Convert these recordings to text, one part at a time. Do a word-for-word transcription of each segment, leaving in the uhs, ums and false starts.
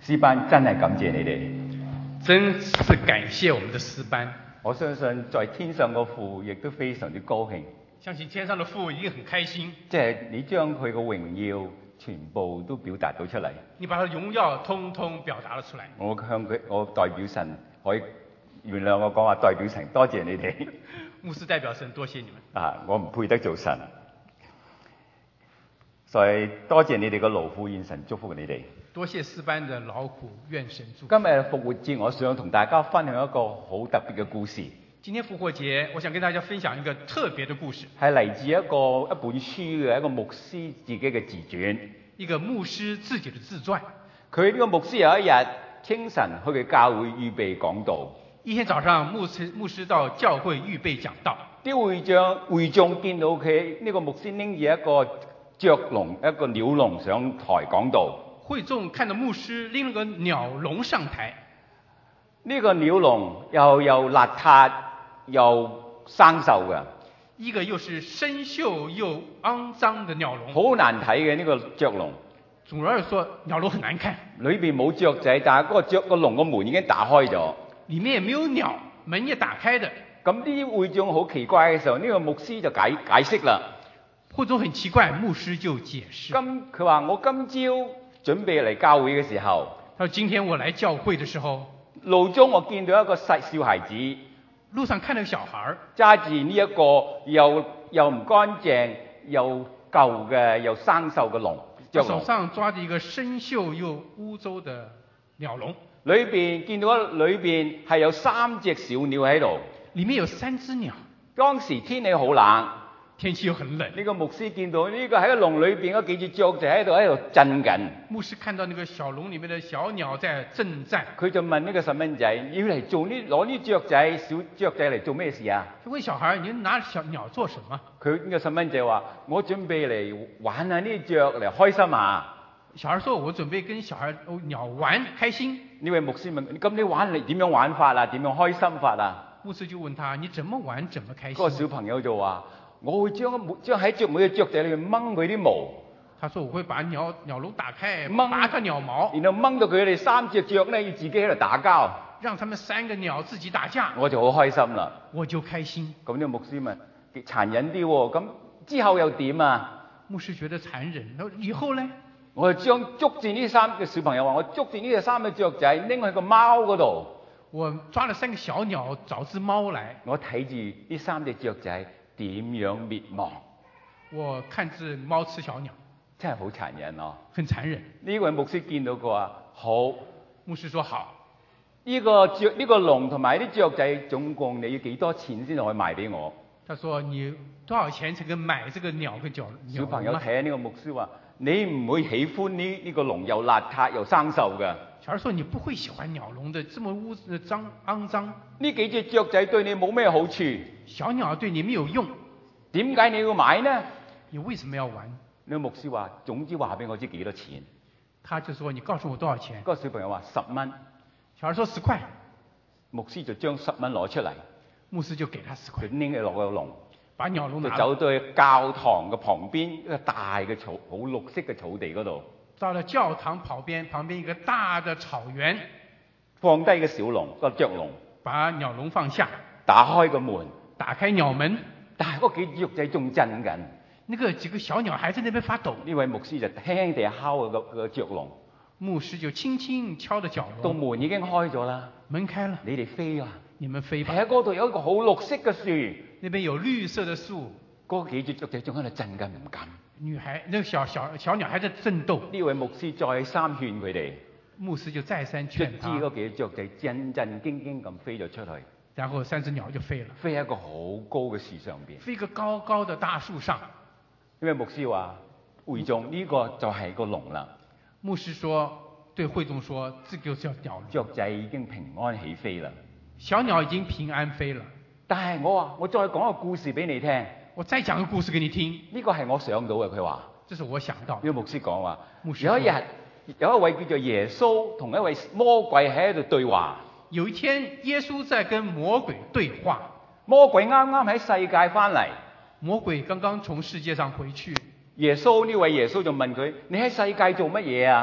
詩班真係感謝你哋， 真是感謝我們的詩班。 我相信在天上個父亦都非常之高興， 相信天上的父一定很開心， 即係你將佢個榮耀全部都表達到出嚟。 你把他的榮耀通通表達了出來。 我向佢，我代表神，可以原諒我講話代表神，多謝你哋。 牧師代表神，多謝你們。 啊，我唔配得做神，所以多謝你哋個勞苦，願神祝福你哋。 多謝詩班的勞苦，願神祝福。 今日復活節，我想同大家分享一個好特別嘅故事。 今天復活節，我想跟大家分享一個特別的故事， 係嚟自一個一本書嘅一個牧師自己嘅自傳。 一個牧師自己的自傳。 佢呢個牧師有一日清晨去嘅教會預備講道。 一天早上，牧師牧師到教會預備講道。 啲會長會眾見到佢呢個牧師拎住一個雀籠，一個鳥籠上台講道。 會眾看到牧師拎了個鳥籠上台。 呢個鳥籠又又邋遢又生鏽嘅， 一個又是生鏽又骯髒的鳥籠， 好難睇嘅呢個雀籠。 總而說，鳥籠很難看， 裏邊冇雀仔，但係嗰個雀個籠個門已經打開咗， 裡面也沒有鳥，門也打開的。 咁啲會眾好奇怪嘅時候，呢個牧師就解解釋啦。 會眾很奇怪，牧師就解釋。 今佢話我今朝準備嚟教會嘅時候， 他說今天我來教會的時候， 路中我見到一個細小孩子， 路上看到個小孩揸住呢一個又又唔乾淨又舊嘅又生鏽嘅籠， 手上抓住一個生鏽又污糟的鳥籠， 裏邊見到裏邊係有三隻小鳥喺度， 裡面有三隻鳥。 當時天氣好冷， 天氣又很冷。 呢個牧師見到呢個喺個籠裏邊嗰幾隻雀仔喺度喺度震緊。牧師看到那個小籠裡面的小鳥在震顫， 佢就問呢個細蚊仔：要嚟做呢攞呢雀仔小雀仔嚟做咩事啊？ 就問小孩：你拿小鳥做什麼？ 佢呢個細蚊仔話：我準備嚟玩下呢啲雀嚟開心啊！ 小孩說：我準備跟小孩鳥玩開心。 呢位牧師問：咁你玩嚟點樣玩法啊？點樣開心法啊？ 牧師就問他：你怎麼玩？怎麼開心？ 嗰個小朋友就話：我會將將喺雀每隻雀仔裏面掹佢啲毛。 他說：我會把鳥鳥籠打開，拔個鳥毛， 然後掹到佢哋三隻雀咧，要自己喺度打交， 讓他們三個鳥自己打架。 我就好開心啦， 我就開心。 咁呢個牧師問：殘忍啲喎，咁之後又點啊？ 牧師覺得殘忍，那以後咧？ 我就將捉住呢三個小朋友話：我捉住呢隻三隻雀仔，拎去個貓嗰度。 我抓了三個小鳥，找隻貓來。 我睇住呢三隻雀仔點樣滅亡。 我看隻貓吃小鳥， 真係好殘忍咯、哦。 很殘忍。 呢位牧師見到佢話：好。 牧師說好。 呢、這個雀呢、這個籠同埋啲雀仔總共你要幾多錢先可以賣俾我？ 他說：你多少錢才能買這個鳥跟鳥？ 小朋友睇下呢個牧師話：你唔會喜歡呢呢個籠又邋遢又生鏽嘅。 小孩說：你不會喜歡鳥籠的，這麼污髒骯髒。 呢幾隻雀仔對你冇咩好處。 小鳥對你沒有用。 點解你要買呢？ 你為什麼要玩？ 呢個牧師話：總之話俾我知幾多錢。 他就說：你告訴我多少錢？ 嗰個小朋友話：十蚊。 小孩說：十塊。 牧師就將十蚊攞出嚟。 牧師就給他十塊。 佢拎佢落個籠。 把鳥籠拿。 就走到去教堂嘅旁邊一個大嘅草，好綠色嘅草地嗰度。 到了教堂旁邊，旁邊一個大的草原， 放低個小籠，個雀籠， 把鳥籠放下， 打開個門， 打開鳥門， 但係嗰幾隻雀仔仲震緊， 那個幾個小鳥還在那邊發抖。 呢位牧師就輕輕地敲個個雀籠， 牧師就輕輕敲着角籠， 道門已經開咗啦， 門開了， 你哋飛啊， 你們飛吧。 喺嗰度有一個好綠色嘅樹， 那邊有綠色的樹， 嗰幾隻雀仔仲喺度震緊唔敢。 女孩，那個小小小鳥還在震動。 呢位牧師再三勸佢哋， 牧師就再三勸他。 知嗰幾隻雀仔震震驚驚咁飛咗出去， 然後三隻鳥就飛了， 飛喺一個好高嘅樹上邊， 飛一個高高的大樹上。 呢位牧師話：會眾呢個就係個籠啦。 牧師說，對會眾說，這個就叫鳥籠。 雀仔已經平安起飛啦， 小鳥已經平安飛了。 但係我話，我再講個故事俾你聽。 我再講個故事給你聽。 呢個係我想到嘅，佢話。 這是我想到。 呢個牧師講話， 牧師有一日有一位叫做耶穌同一位魔鬼喺度對話。 有一天，耶穌在跟魔鬼對話。 魔鬼啱啱喺世界翻嚟， 魔鬼剛剛從世界上回去。 耶穌呢位耶穌就問佢：你喺世界做乜嘢啊？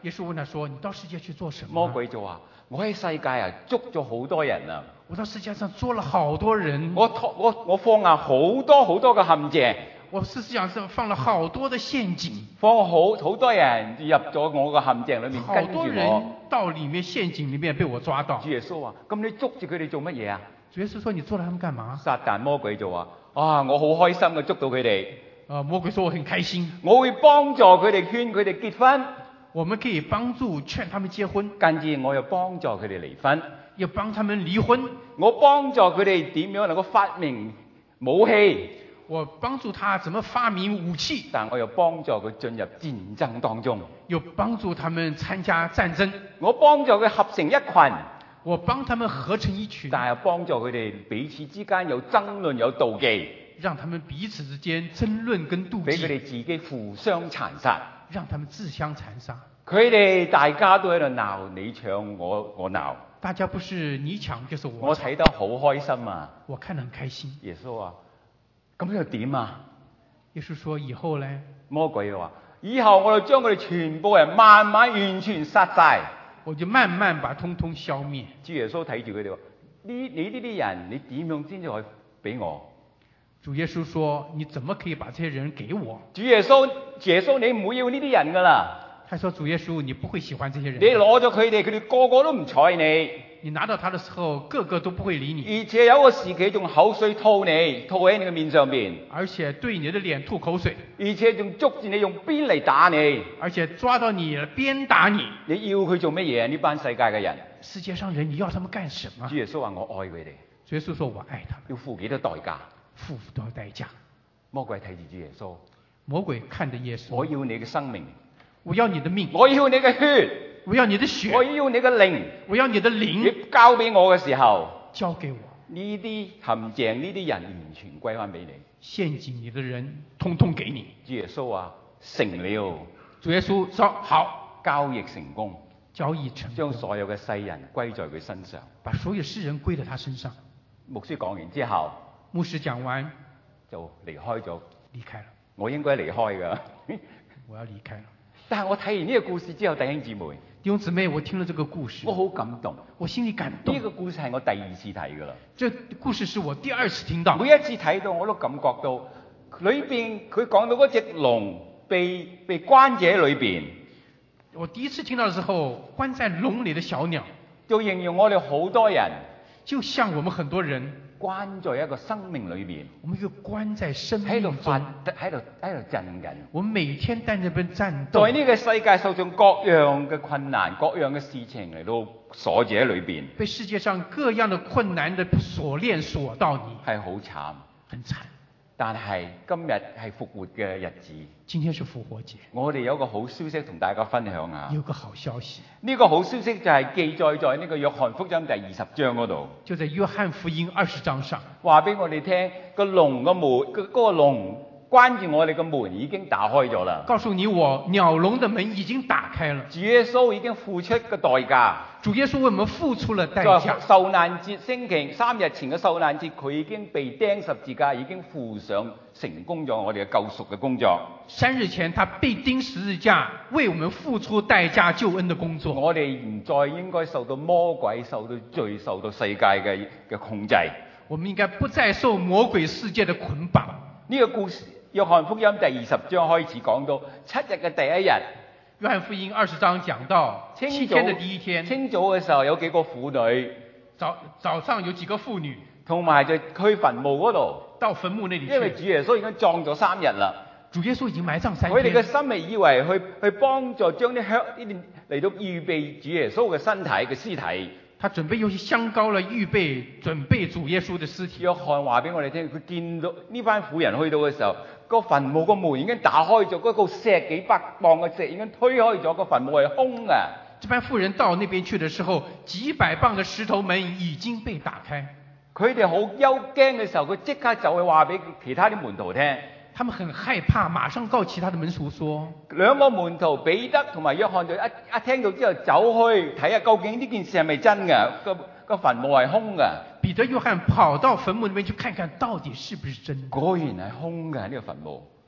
耶穌問他說：你到世界去做什麼？ 魔鬼就話：我喺世界啊捉咗好多人啊！ 我到世界上捉了好多人。 我我我放下好多好多嘅陷阱。 我世界上放了好多的陷阱， 放好好多人入咗我個陷阱裏面，跟住好多人到裡面陷阱裡面被我抓到。 主耶穌話：咁你捉住佢哋做乜嘢啊？ 主耶穌說：你捉了他們幹嘛？ 撒旦魔鬼就話：啊，我好開心嘅捉到佢哋。 啊，魔鬼說我很開心， 我會幫助佢哋，勸佢哋結婚。 我們可以幫助勸他們結婚， 跟住我又幫助佢哋離婚， 又幫他們離婚。 我幫助佢哋點樣能夠發明武器。 我幫助他怎麼發明武器， 但我又幫助佢進入戰爭當中， 又幫助他們參加戰爭。 我幫助佢合成一群， 我幫他們合成一群， 但係幫助佢哋彼此之間有爭論有妒忌， 讓他們彼此之間爭論跟妒忌， 俾佢哋自己互相殘殺， 讓他們自相殘殺。 佢哋大家都喺度鬧，你搶我我鬧， 大家不是你搶就是我。 我睇得好開心啊！ 我看得很開心。 耶穌話：咁又點啊？ 耶穌說：以後呢？ 魔鬼又話：以後我就將佢哋全部人慢慢完全殺晒， 我就慢慢把通通消滅。 主耶穌睇住佢哋話：呢你呢啲人，你點樣先至可以俾我？ 主耶穌說：你怎麼可以把這些人給我？ 主耶穌，耶穌你唔會要呢啲人噶啦。 他說：主耶穌，你不會喜歡這些人。 你攞咗佢哋，佢哋個個都唔睬你。 你拿到他的時候，個個都不會理你。 而且有個時期仲口水吐你，吐喺你嘅面上邊。 而且對你的臉吐口水。 而且仲捉住你用鞭嚟打你。 而且抓到你鞭打你。 你要佢做乜嘢啊？呢班世界嘅人。 世界上人，你要他們幹什麼？ 主耶穌話：我愛佢哋。 主耶穌說：我愛他們。 要付幾多代價？ 付多少代價？ 魔鬼睇住主耶穌。 魔鬼看着耶穌。 我要你嘅生命。 我要你的命， 我要你嘅血， 我要你的血， 我要你嘅靈， 我要你的靈。 你交俾我嘅時候， 交給我呢啲陷阱，呢啲人完全歸翻俾你。 陷阱你的人，通通給你。 主耶穌話：成了。 主耶穌說：好， 交易成功， 交易成功， 將所有嘅世人歸在佢身上， 把所有世人歸在他身上。 牧師講完之後， 牧師講完就離開咗， 離開了。 我應該離開㗎， 我要離開了。 但係我睇完呢個故事之後，弟兄姊妹， 弟兄姊妹，我聽了這個故事， 我好感動， 我心裡感動。 呢個故事係我第二次睇㗎啦。 這故事是我第二次聽到， 每一次睇到我都感覺到裏邊佢講到嗰隻龍被被關住喺裏邊。 我第一次聽到的時候，關在籠裡的小鳥， 就形容我哋好多人， 就像我們很多人。 關在一個生命裏邊， 我們一個關在生命中， 喺度發，喺度喺度震緊。 我們每天在那邊戰鬥， 在呢個世界受盡各樣嘅困難、各樣嘅事情嚟到鎖住喺裏邊， 被世界上各樣的困難的鎖鏈鎖到你， 係好慘， 很慘。 但係今日係復活嘅日子， 今天是復活節， 我哋有一個好消息同大家分享下。 有個好消息， 呢個好消息就係記載在呢個約翰福音第二十章嗰度， 就在約翰福音二十章上， 話俾我哋聽個龍個門，個嗰個龍關住我哋個門已經打開咗啦。 告訴你我鳥籠的門已經打開了， 主耶穌已經付出個代價。 主耶穌為我們付出了代在價。 受難節星期三日前嘅受難節，佢已經被釘十字架，已經付上成功咗我哋嘅救贖嘅工作。 三日前，他被釘十字架，為我們付出代價救恩的工作。 我哋唔再應該受到魔鬼、受到罪、受到世界嘅嘅控制。 我們應該不再受魔鬼世界的捆綁。 呢個故事，約翰福音第二十章開始講到七日嘅第一日。 約翰福音二十章講到七天的第一天， 清早嘅時候有幾個婦女， 早早上有幾個婦女， 同埋就去墳墓嗰度， 到墳墓那裡去， 因為主耶穌已經葬咗三日啦。 主耶穌已經埋葬三佢哋嘅天， 心係以為去去幫助將啲香呢啲嚟到預備主耶穌嘅身體嘅屍體。 他準備用些香膏來預備準備主耶穌的屍體。 約翰話俾我哋聽，佢見到呢班婦人去到嘅時候，個墳墓個門已經打開咗，嗰個石幾百磅嘅石已經推開咗，個墳墓係空嘅。 這班婦人到那邊去的時候，幾百磅的石頭門已經被打開。 佢哋好憂驚嘅時候，佢即刻就去話俾其他啲門徒聽。 他們很害怕，馬上告其他的門徒說。 兩個門徒彼得同埋約翰就一一聽到之後走去睇下究竟呢件事係咪真嘅，個個墳墓係空嘅。 彼得、約翰跑到墳墓那邊去看看到底是不是真的。 果然係空嘅呢個墳墓。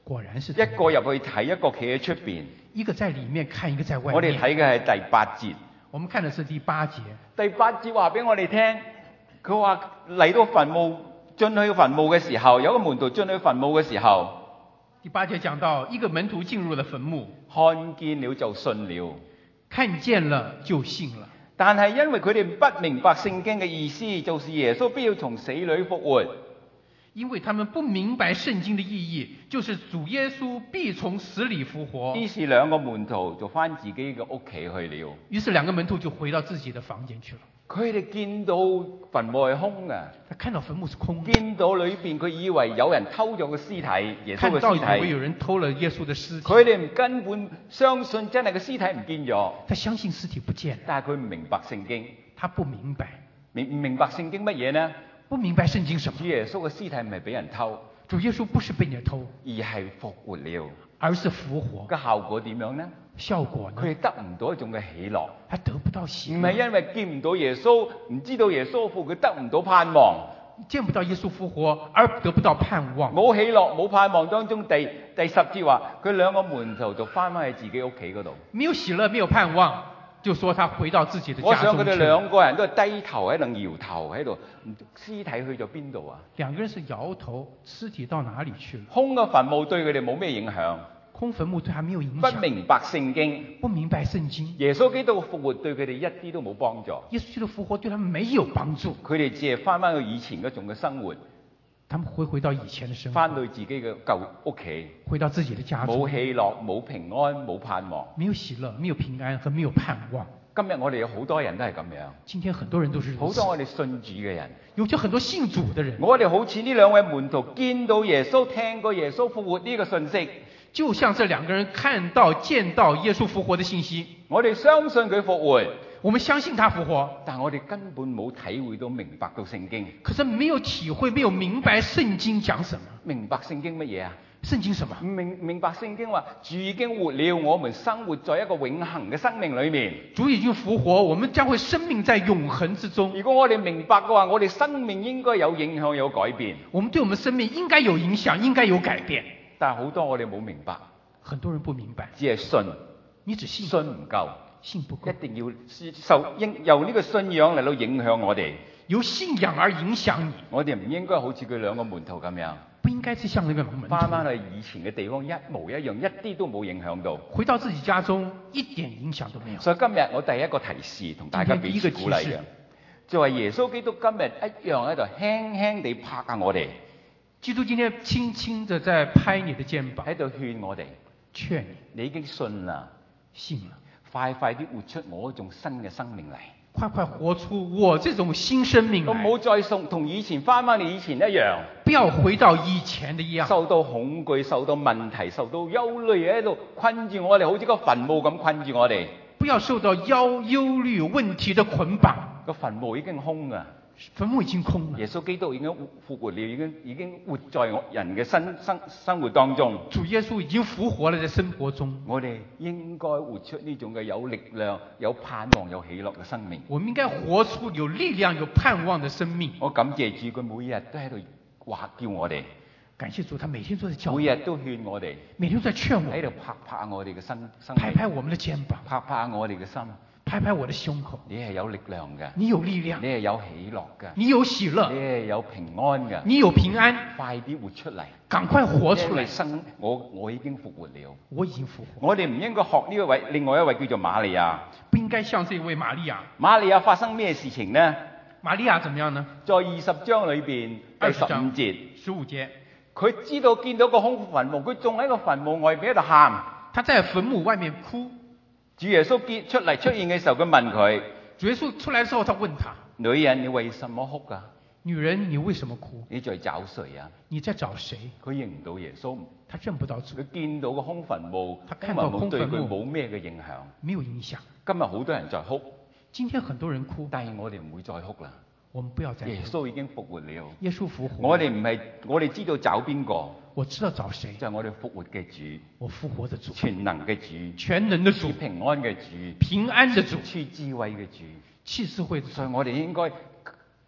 果然是這樣， 一個入去睇，一個企喺出邊。 一個在裡面看，一個在外面。 我哋睇嘅係第八節。 我們看的是第八節。 第八節話俾我哋聽，佢話嚟到墳墓，進去墳墓嘅時候，有個門徒進去墳墓嘅時候， 第八節講到一個門徒進入了墳墓， 看見了就信了， 看見了就信了。 但係因為佢哋不明白聖經嘅意思，就是耶穌必要從死裏復活。 因為他們不明白聖經的意義，就是主耶穌必從死裏復活。 於是兩個門徒就返自己嘅屋企去了。 於是兩個門徒就回到自己的房間去了。 佢哋見到墳墓係空嘅， 他看到墳墓是空的， 見到裏邊佢以為有人偷咗個屍體，耶穌嘅看到以為屍體。 有人偷了耶穌的屍體。 佢哋根本相信真係個屍體唔見咗， 他相信屍體不見了， 但係佢唔明白聖經。 他不明白， 明唔明白聖經乜嘢呢？ 不明白聖經什麼？ 主耶穌嘅屍體唔係俾人偷， 主耶穌不是被人偷， 而係復活了。 而是復活。 個效果點樣呢？ 效果呢？ 佢哋得唔到一種嘅喜樂， 他得不到喜樂， 唔係因為見唔到耶穌，唔知道耶穌復活，佢得唔到盼望。 見不到耶穌復活而得不到盼望， 冇喜樂冇盼望當中，第第十節話佢兩個門徒就翻返去自己屋企嗰度。 沒有喜樂，沒有盼望，就說他回到自己的家中去。 我想佢哋兩個人都係低頭喺度搖頭喺度，屍體去咗邊度啊？ 兩個人是搖頭，屍體到哪裡去了？ 空嘅墳墓對佢哋冇咩影響， 空墳墓對他沒有影響。 不明白聖經， 不明白聖經。 耶穌基督嘅復活對佢哋一啲都冇幫助。 耶穌基督復活對他們沒有幫助， 佢哋只係翻返去以前嗰種嘅生活， 他們會回到以前的生活， 翻到自己嘅舊屋企， 回到自己的家中， 冇喜樂、冇平安、冇盼望。 沒有喜樂，沒有平安和沒有盼望。 今日我哋有好多人都係咁樣， 今天很多人都是如此， 好多我哋信主嘅人， 有着很多信主的人。 我哋好似呢兩位門徒見到耶穌、聽過耶穌復活呢個信息， 就像這兩個人看到、見到耶穌復活的信息， 我哋相信佢復活， 我們相信他復活， 但我哋根本冇體會到、明白到聖經。 可是沒有體會、沒有明白聖經講什麼。 明白聖經乜嘢啊？ 聖經什麼？ 明明白聖經話，主已經活了，我們生活在一個永恆嘅生命裏面。 主已經復活，我們將會生命在永恆之中。 如果我哋明白嘅話，我哋生命應該有影響、有改變。 我們對我們生命應該有影響，應該有改變。 但係好多我哋冇明白， 很多人不明白， 只係信， 你只信， 信唔夠， 信不夠， 一定要受應由呢個信仰嚟到影響我哋。 由信仰而影響你。 我哋唔應該好似佢兩個門徒咁樣， 不應該是像那個門徒翻返去以前嘅地方一模一樣，一啲都冇影響到。 回到自己家中，一點影響都沒有。 所以今日我第一個提示同大家彼此鼓勵嘅，就係耶穌基督今日一樣喺度輕輕地拍下我哋。 基督今天輕輕地在拍你的肩膀， 喺度勸我哋， 勸你， 你已經信啦， 信了， 快快啲活出我嗰種新嘅生命嚟。 快快活出我這種新生命來。 唔好再送同以前翻返你以前一樣， 不要回到以前的一樣， 受到恐懼、受到問題、受到憂慮喺度困住我哋，好似個墳墓咁困住我哋。 不要受到憂憂慮問題的捆綁， 個墳墓已經空啊！ 墳墓已經空了。 耶穌基督已經復活了，已經已經活在我人嘅生生生活當中。 主耶穌已經復活了，在生活中， 我哋應該活出呢種嘅有力量、有盼望、有喜樂嘅生命。 我們應該活出有力量、有盼望的生命。 我感謝主，佢每日都喺度話叫我哋， 感謝主，他每天都在教我， 每日都勸我哋， 每天都在勸我， 喺度拍拍我哋嘅身身， 拍拍我們的肩膀， 拍拍我哋嘅心。 拍拍我的胸口， 你係有力量嘅， 你有力量， 你係有喜樂嘅， 你有喜樂， 你係有平安嘅， 你有平安， 快啲活出嚟， 趕快活出嚟。 生我我已經復活了， 我已經復活。 我哋唔應該學呢一位另外一位叫做瑪利亞， 不應該像這位瑪利亞。 瑪利亞發生咩事情呢？ 瑪利亞怎麼樣呢？ 在二十章裏邊第十五節， 十五節， 佢知道見到個空墳墓，佢仲喺個墳墓外邊喺度喊。 他在墳墓外面哭。 主耶穌見出嚟出現嘅時候，佢問佢： 主耶穌出來之後，他問他： 女人，你為什麼哭啊？ 女人，你為什麼哭？ 你在找誰啊？ 你在找誰？ 佢認唔到耶穌， 他認不到主。 佢見到個空墳墓， 他看到空墳墓對佢冇咩嘅影響， 沒有影響。 今日好多人在哭， 今天很多人哭， 但係我哋唔會再哭啦。 我們不要再哭。 耶穌已經復活了。 耶穌復活。 我哋唔係，我哋知道找邊個？ 我知道找誰？ 就係我哋復活嘅主， 我復活的主， 全能嘅主， 全能的主， 平安嘅主， 平安的主， 賜智慧嘅主， 賜智慧的主。 所以我哋應該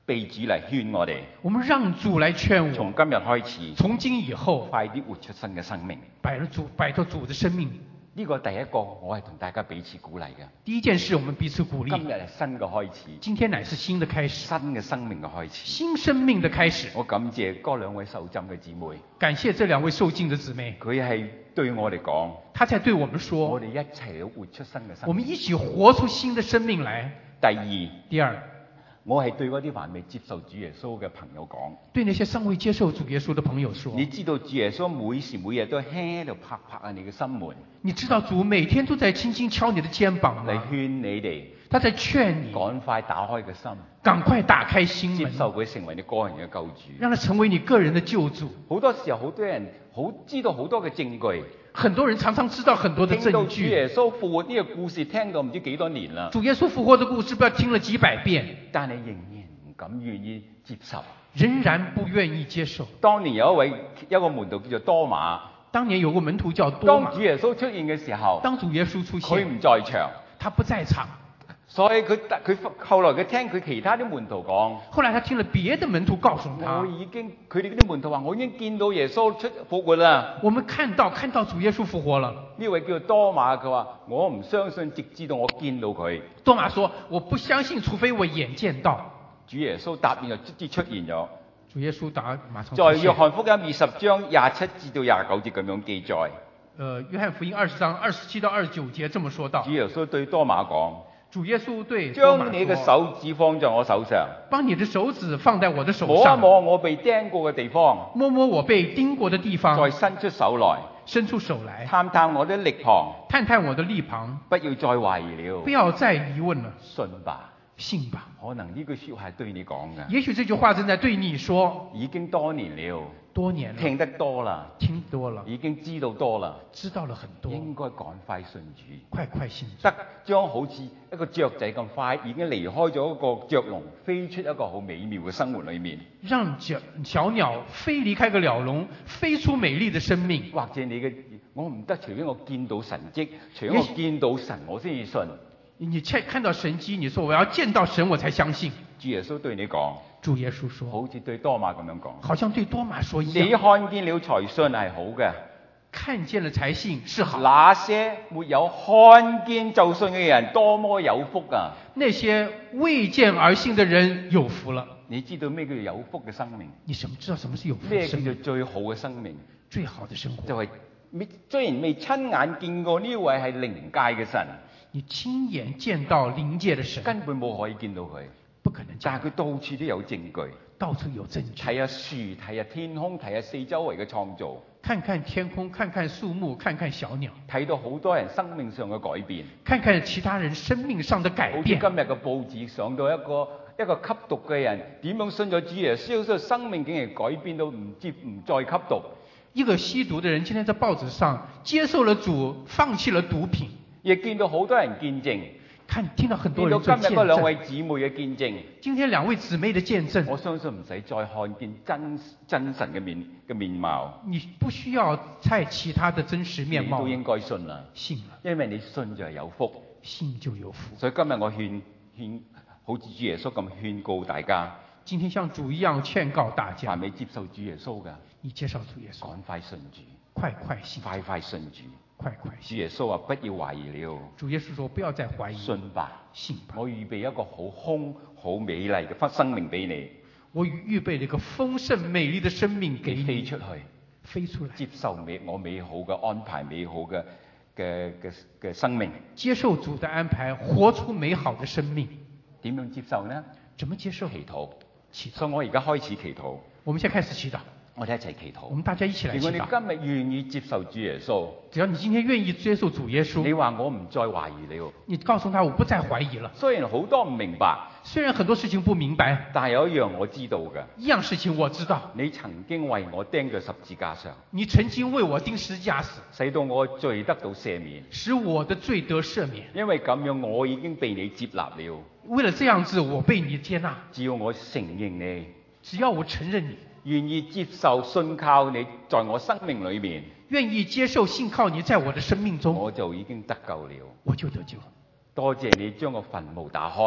被主嚟勸我哋， 我們讓主來勸我， 從今日開始， 從今以後快啲活出新嘅生命。 擺了主，擺脫主的生命。 呢個第一個，我係同大家彼此鼓勵嘅。 第一件事，我們彼此鼓勵。 今日係新嘅開始， 今天乃是新的開始， 新嘅生命嘅開始， 新生命的開始。 我感謝嗰兩位受浸嘅姊妹， 感謝這兩位受浸的姊妹， 佢係對我哋講， 他在對我們說， 我哋一齊嚟活出新嘅生命。 我們一起活出新的生命來。 第二， 第二， 我係對嗰啲還未接受主耶穌嘅朋友講， 對那些尚未接受主耶穌的朋友說， 你知道主耶穌每時每日都喺度拍拍下你嘅心門， 你知道主每天都在輕輕敲你的肩膀嚟嗎？ 勸你哋， 他在勸你趕快打開個心， 趕快打開心門， 接受佢成為你個人嘅救主。 讓他成為你個人的救主。 好多時候，好多人好知道好多嘅證據， 很多人常常知道很多的聽到主證據。 耶穌復活呢個故事，聽到唔知幾多年啦， 主耶穌復活的故事，不知道聽了幾百遍， 但係仍然唔敢願意接受。 仍然不願意接受。 當年有一位一個門徒叫做多馬， 當年有個門徒叫多馬當主，耶穌出現嘅時候， 當主耶穌出佢現， 唔在場， 他不在場。 所以佢佢後來佢聽佢其他啲門徒講， 後來他聽了別的門徒告訴我他， 已經佢哋啲門徒話我已經見到耶穌出復活啦。 我們看到看到主耶穌復活了。 呢位叫做多馬，佢話我唔相信，直至到我見到佢。 多馬說：我不相信，除非我眼見到。 主耶穌答應就直接出現咗。 主耶穌答馬上出在現。 約翰福音二十章廿七至到廿九節咁樣記載。 呃，約翰福音二十章二十七到二十九節這麼說道。 主耶穌對多馬講： 主耶穌對多馬將你嘅手指放在我手上， 把你的手指放在我的手摸一上， 摸我被釘過嘅地方， 摸摸我被釘過的地方， 再伸出手來， 伸出手來， 探探我的肋旁， 探探我的肋旁， 不要再懷疑了不，要再疑問了， 信吧。 信吧。 可能呢句說話係對你講嘅， 也許這句話正在對你說， 已經多年了， 多年了， 聽得多啦， 聽多了， 已經知道多啦， 知道了很多， 應該趕快信主。 快快信主。 得將好似一個雀仔咁快，已經離開咗一個雀籠，飛出一個好美妙嘅生活裏面。 讓小小鳥飛離開個鳥籠，飛出美麗的生命。 或者你嘅我唔得，除非我見到神蹟，除非我見到神，我先至信。 你看看到神蹟，你說我要見到神我才相信。 主耶穌對你講， 主耶穌說， 好似對多馬咁樣講， 好像對多馬說一你樣， 看見了才信係好嘅。 看見了才信是好。 那些沒有看見就信嘅人，多麼有福啊！ 那些未見而信的人有福了。 你知道咩叫做有福嘅生命？ 你什麼知道什麼是有福咩的生命？ 叫做最好嘅生命？ 最好的生活， 就係、未雖然未親眼見過呢位係靈界嘅神， 你親眼見到靈界的神， 根本冇可以見到佢， 不可能見到， 但係佢到處都有證據。 到處有證據。 睇下樹，睇下天空，睇下四周圍嘅創造， 看看天空，看看樹木，看看小鳥， 睇到好多人生命上嘅改變。 看看其他人生命上的改好似今變。 日嘅報紙上到一個一個吸毒嘅人點樣信咗主耶穌，所以生命竟然改變到唔接唔再吸毒。 一個吸毒的人，今天在報紙上接受了主，放棄了毒品。 亦見到好多人見證， 看聽到很多見到今人做見日嗰兩位證。 姊妹嘅見證， 今天兩位姊妹的見證， 我相信唔使再看見真真神嘅面嘅面貌， 你不需要猜其他的真實面貌你都，應該信啦， 信了， 因為你信就係有福。 信就有福。 所以今日我勸勸，好似主耶穌咁勸告大家， 今天像主一樣勸告大家凡，未接受主耶穌嘅， 你介紹主耶穌， 趕快信主， 快快信， 快快信主。 快快信。 主耶穌話：不要懷疑了， 主耶穌說：不要再懷疑， 信吧。 信吧。 我預備一個好空、好美麗嘅生命俾你， 我預備了一個豐盛美麗的生命給你， 飛出去， 飛出來， 接受美我美好嘅安排、美好嘅嘅嘅嘅生命。 接受主的安排，活出美好的生命。 點樣接受呢？ 怎麼接受？ 祈禱。 祈禱。 所以我而家開始祈禱， 我們現在開始祈禱， 我哋一齊祈禱。 我們大家一起來祈禱。 如果你今日願意接受主耶穌， 只要你今天願意接受主耶穌， 你話我唔再懷疑了。 你告訴他我不再懷疑了。 雖然好多唔明白， 雖然很多事情不明白， 但係有一樣我知道嘅， 一樣事情我知道， 你曾經為我釘在十字架上， 你曾經為我釘十字架死， 使到我罪得到赦免。 使我的罪得赦免。 因為咁樣，我已經被你接納了。 為了這樣子，我被你接納。 只要我承認你， 只要我承認你， 願意接受信靠你，在我生命裏面， 願意接受信靠你，在我的生命中， 我就已經得救了。 我就得救。 多謝你將個墳墓打開，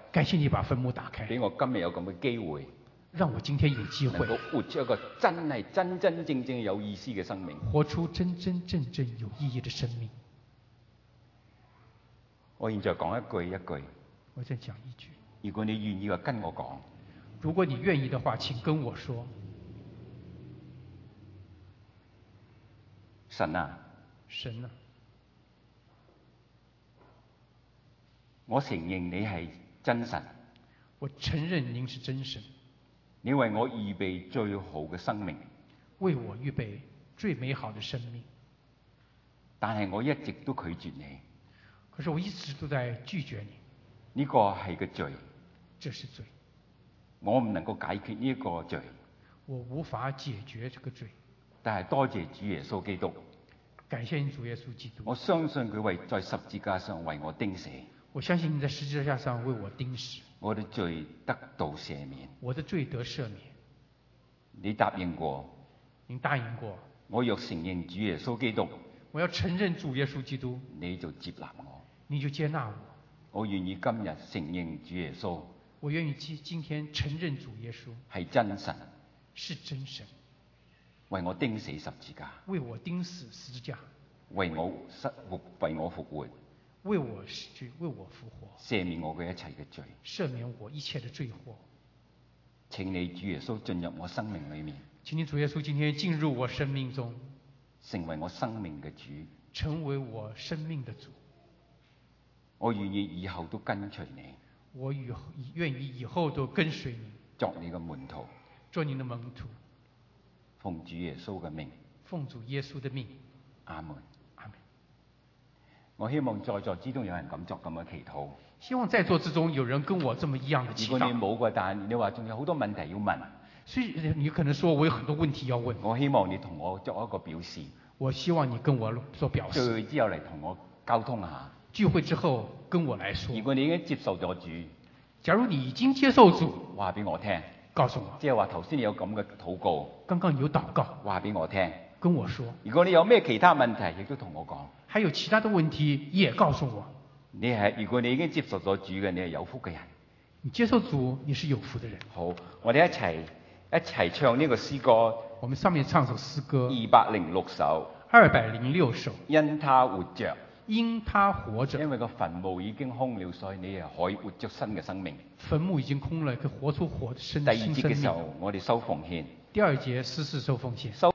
感謝你把墳墓打開， 俾我今日有咁嘅機會， 讓我今天有機會能夠活出一個真係真真正正有意思嘅生命。 活出真真正正有意義的生命。 我現在講一句一句， 我再講一句， 如果你願意嘅跟我講， 如果你願意的話，請跟我說。 神啊， 神啊， 我承認你係真神， 我承認您是真神， 你為我預備最好嘅生命， 為我預備最美好的生命。 但係我一直都拒絕你， 可是我一直都在拒絕你。 呢個係個罪， 這是罪， 我唔能夠解決呢個罪， 我無法解決這個罪。 但係多謝主耶穌基督， 感謝你主耶穌基督。 我相信佢為在十字架上為我釘死， 我相信你在十字架上為我釘死， 我的罪得到赦免。 我的罪得赦免。 你答應過， 您答應過， 我若承認主耶穌基督， 我要承認主耶穌基督， 你就接納我， 你就接納我。 我願意今日承認主耶穌， 我願意今今天承認主耶穌係真神， 是真神， 為我釘死十字架， 為我釘死十字架， 為我失活，為我復活， 為我死去，為我復活， 赦免我嘅一切嘅罪， 赦免我一切的罪禍。 請你主耶穌進入我生命裏面， 請你主耶穌今天進入我生命中， 成為我生命嘅主， 成為我生命的主。 我願意以後都跟隨你， 我以願意以後都跟隨你， 作你嘅門徒， 做你的門徒， 奉主耶穌嘅命， 奉主耶穌的命。 阿門。 阿門。 我希望在座之中有人咁作咁嘅祈禱。 希望在座之中有人跟我這麼一樣的祈禱。 如果你冇嘅，但係你話仲有好多問題要問， 所以你可能說我有很多問題要問。 我希望你同我作一個表示。 我希望你跟我做表示。 聚會之後嚟同我溝通下。 聚會之後跟我來說。 如果你已經接受咗主， 假如你已經接受主， 話俾我聽， 告訴我。 即係話頭先你有咁嘅禱告， 剛剛有禱告， 話俾我聽， 跟我說。 如果你有咩其他問題，亦都同我講。 還有其他的問題也告訴我。 你係如果你已經接受咗主嘅，你係有福嘅人。 你接受主，你是有福的人。 好，我哋一齊一齊唱呢個詩歌。 我們上面唱首詩歌， 二百零六首。 二百零六首。 因他活着。 因他活着。 因為個墳墓已經空了，所以你係可以活出新嘅生命。 墳墓已經空了，可以活出活生第二新生命。 節嘅時候，我哋收奉獻。 第二節，司事收奉獻。 收